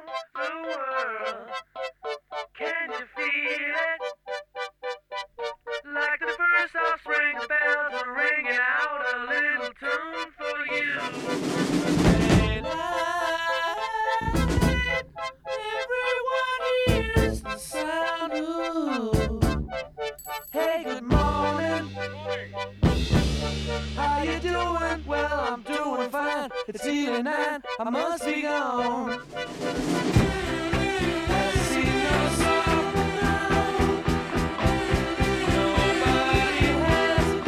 the world. Can you feel it? Like the first offspring, the bells are ringing out a little tune for you. Daylight, everyone hears the sound. Ooh. Hey, good morning. How you doing? Well, I'm doing fine. It's nearly 9. I must be gone. I see no song now. Nobody has a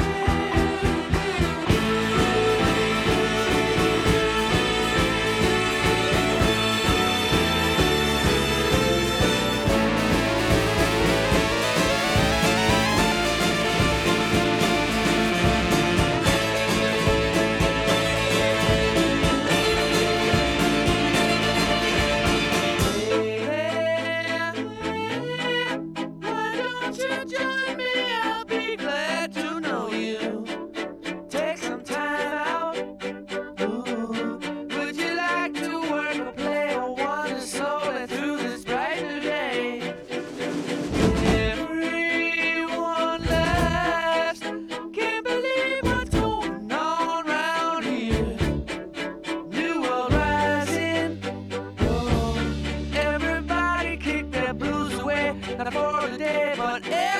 why don't you join me? I'll be glad to know you. Take some time out. Ooh, would you like to work or play or wander slowly through this bright new day? Everyone laughs. Can't believe what's going on round here. New world rising. Oh, everybody kick their blues away. Not for a day, but